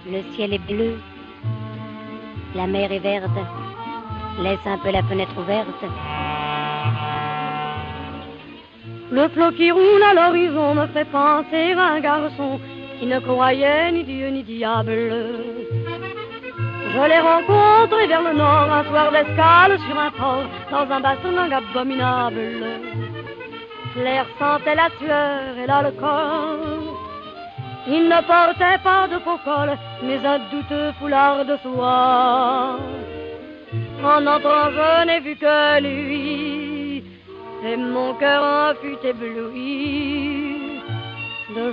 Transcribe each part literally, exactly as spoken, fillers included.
Le ciel est bleu, la mer est verte, laisse un peu la fenêtre ouverte. Le flot qui roule à l'horizon me fait penser à un garçon qui ne croyait ni Dieu ni diable. Je l'ai rencontré vers le nord, un soir d'escale sur un port, dans un bassin abominable. L'air sentait la sueur et l'alcool. Il ne portait pas de faux col, mais un douteux foulard de soie. En entrant, je n'ai vu que lui, et mon cœur en fut ébloui de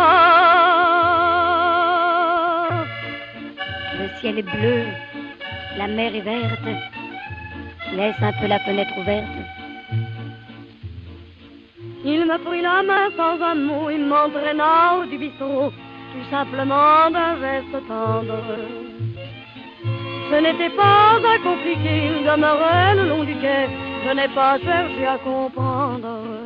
joie. Le ciel est bleu, la mer est verte, laisse un peu la fenêtre ouverte. Il me prit la main sans un mot, il m'entraîna au du bistrot, tout simplement d'un geste tendre. Ce n'était pas à compliquer, il demeurait le long du quai, je n'ai pas cherché à comprendre.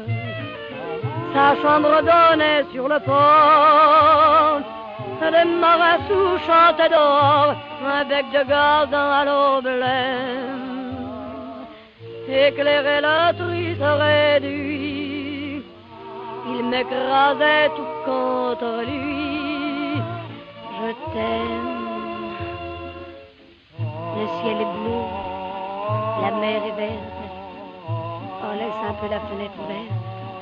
Sa chambre donnait sur le port, des marins sous chantaient dehors, un bec de gazon à l'eau blême éclairait le triste réduit. Il m'écrasait tout contre lui. Je t'aime. Le ciel est bleu, la mer est verte. Oh, laisse un peu la fenêtre ouverte.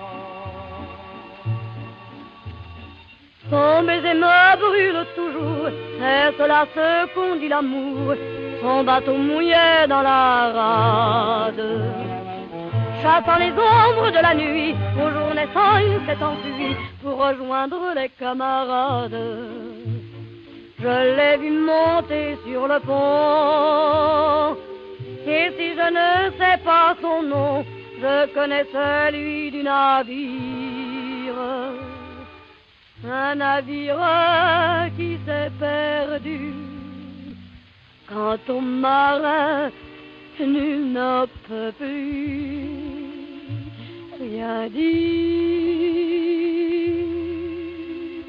Son baiser me brûle toujours, c'est cela ce qu'on dit l'amour. Son bateau mouillait dans la rade, chassant les ombres de la nuit, au jour naissant il s'est enfui pour rejoindre les camarades. Je l'ai vu monter sur le pont, et si je ne sais pas son nom, je connais celui du navire. Un navire qui s'est perdu, quant au marin, nul ne peut plus rien dire.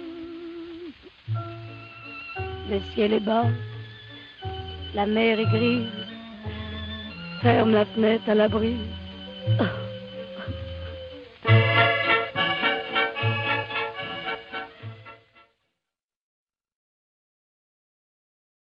Le ciel est bas, la mer est grise, ferme la fenêtre à la brise.